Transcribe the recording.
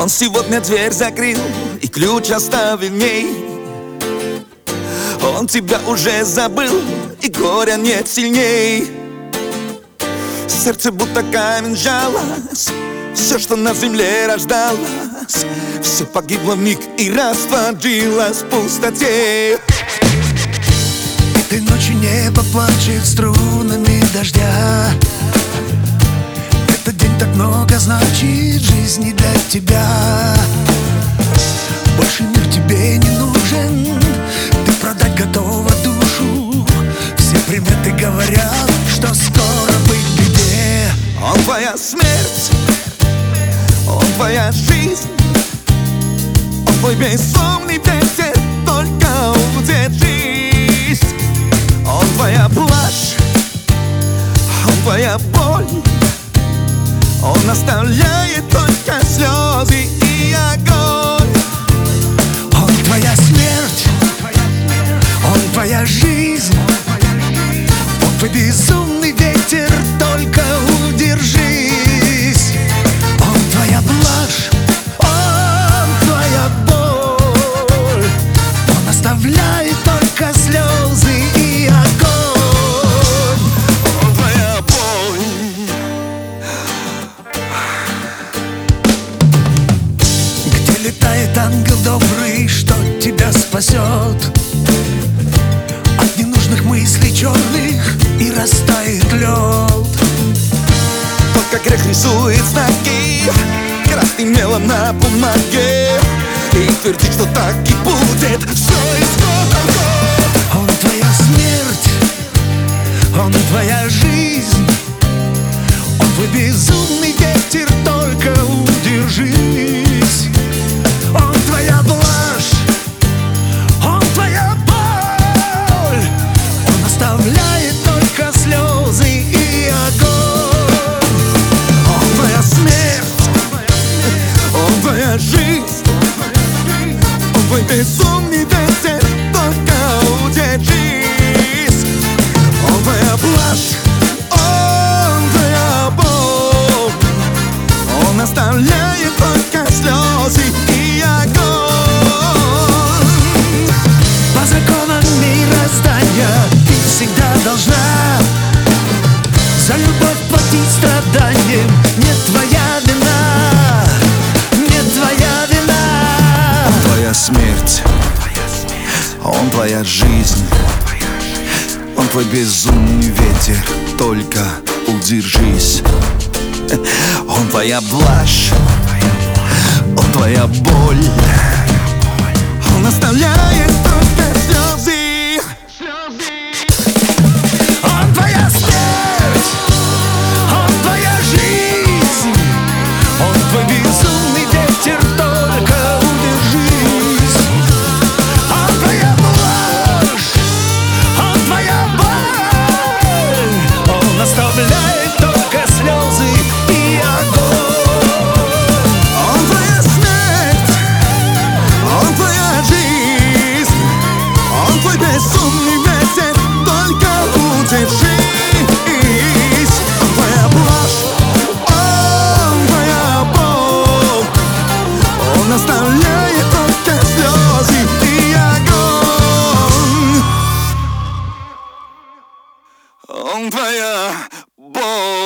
Он сегодня дверь закрыл и ключ оставил в ней. Он тебя уже забыл, и горя нет сильней. Сердце будто камень сжалось, все, что на земле рождалось, все погибло вмиг и растворилось в пустоте. Этой ночью небо плачет струнами дождя. Этот день так много значит в жизни для тебя. Больше мир тебе не нужен, ты продать готова душу. Все приметы говорят, что скоро быть в беде. Он твоя смерть, он твоя жизнь, он твой безумный ветер, только удержись. Он твоя плачь, он твоя боль, он оставляет только слезы и огонь. Он твоя смерть, он твоя жизнь, он твой безумный ветер, только удержись. Он твоя блажь, он твоя боль, он оставляет только слезы и огонь. Он твоя боль. Где летает ангел добрый, что тебя спасет от ненужных мыслей черных, и растает лед. Только грех рисует знаки красным мелом на бумаге и твердит, что так и будет все исходом год. Он твоя смерть, он твоя жизнь, он твой безумный ветер, только удержись. Он твоя блажь, он твоя боль, он оставляет только слезы и огонь. Он твоя смерть, он твоя жизнь, он твой безумный ветер, только удержись. Он твоя плачь, он твоя боль, он оставляет только слезы и огонь. По законам мироздания ты всегда должна за любовь платить страданием. Не твоя вина, не твоя вина. Он твоя смерть, он твоя жизнь, он твой безумный ветер, только удержись. Он твоя блажь, он твоя боль, он оставляет только слезы. Он твоя смерть, он твоя жизнь, он твой безумный ветер, только удержись. Он твоя блажь, он твоя боль, он оставляет только слезы и огонь. Он твоя смерть, он твоя жизнь, он твой безумный ветер, только удержись. Он твоя блажь, он твоя боль, он оставляет только слезы и огонь. Он твоя боль.